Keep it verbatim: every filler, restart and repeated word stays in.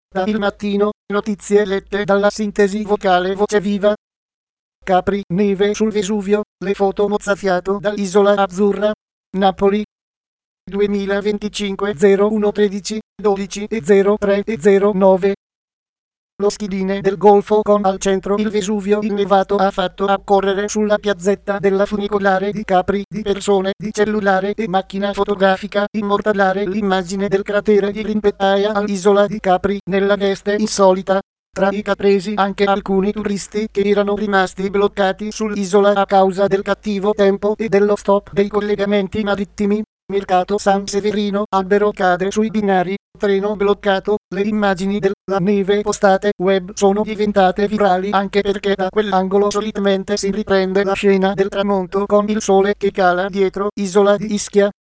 Da Il Mattino, notizie lette dalla sintesi vocale Voce Viva. Capri, neve sul Vesuvio, le foto mozzafiato dall'Isola Azzurra, Napoli. duemilaventicinque zero uno tredici dodici e zero tre e zero nove. Lo schidine del Golfo con al centro il Vesuvio innevato ha fatto accorrere sulla piazzetta della funicolare di Capri di persone di cellulare e macchina fotografica immortalare l'immagine del cratere di Rimpettaia all'isola di Capri nella veste insolita. Tra i capresi anche alcuni turisti che erano rimasti bloccati sull'isola a causa del cattivo tempo e dello stop dei collegamenti marittimi. Mercato San Severino, albero cade sui binari, treno bloccato. Le immagini della neve postate web sono diventate virali anche perché da quell'angolo solitamente si riprende la scena del tramonto con il sole che cala dietro Isola di Ischia.